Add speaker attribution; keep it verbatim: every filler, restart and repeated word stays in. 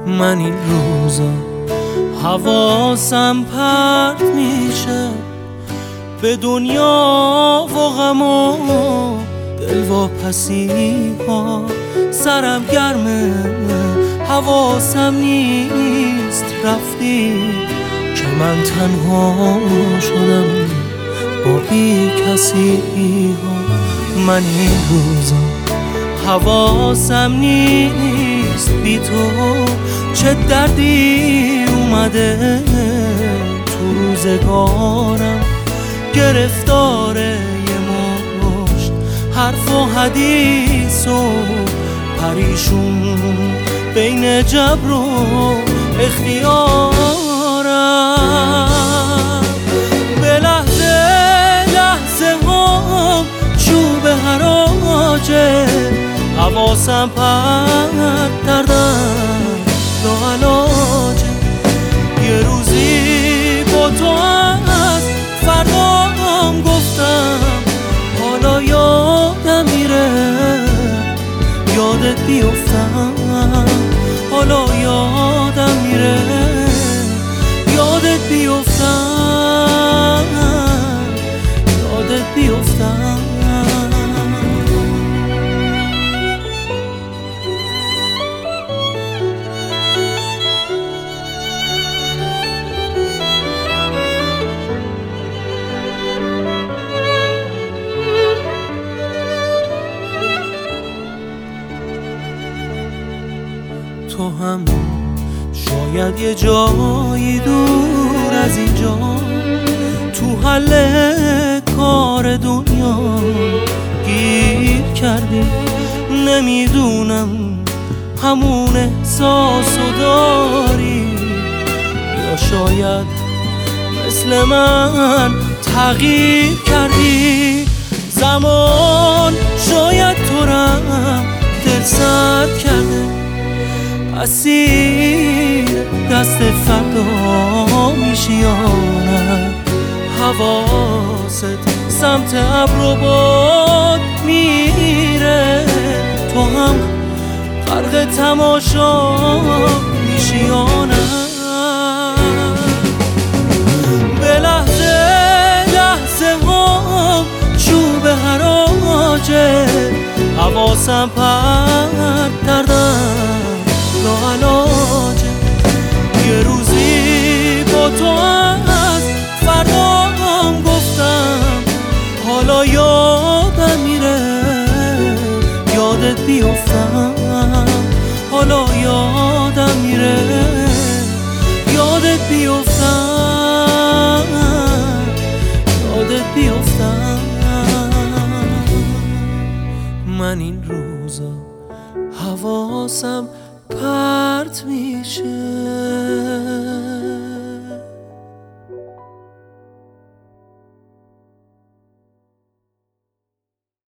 Speaker 1: من این روزا حواسم پرت میشه به دنیا و غم و دلواپسی ها. سرم گرمه حواسم نیست رفتی که من تنها شدم با بی کسی ها. من این روزا حواسم نیست بی تو چه دردی اومده تو روزگارم. گرفتار یه مشت حرف و حدیث و پریشون بین جبر و اختیارم. به لحظه لحظه هم چوب حراجه حواسم پرت دردم لاعلاجه. یه روزی با تو از فردام گفتم حالا یادم میره یادت بیفتم. حالا یادم میره یادت بیفتم یادت بیفتم. تو هم شاید یه جایی دور از اینجا تو حل کار دنیا گیر کردی. نمیدونم همون احساسو داری یا شاید مثل من تغییر کردی. زمان شاید تو رم دل سرد کرده اسیر دست فردا میشی یا نه. حواست سمت ابر و باد میره تو هم غرق تماشا میشی یا نه. به لحظه لحظه هم چوب حراجه حواسم پرت دردم لاعلاجه. یه روزی با تو از فردام گفتم حالا یادم میره یادت بیفتم. حالا یادم میره یادت بیفتم یادت بیفتم. من این روزا حواسم پرت میشه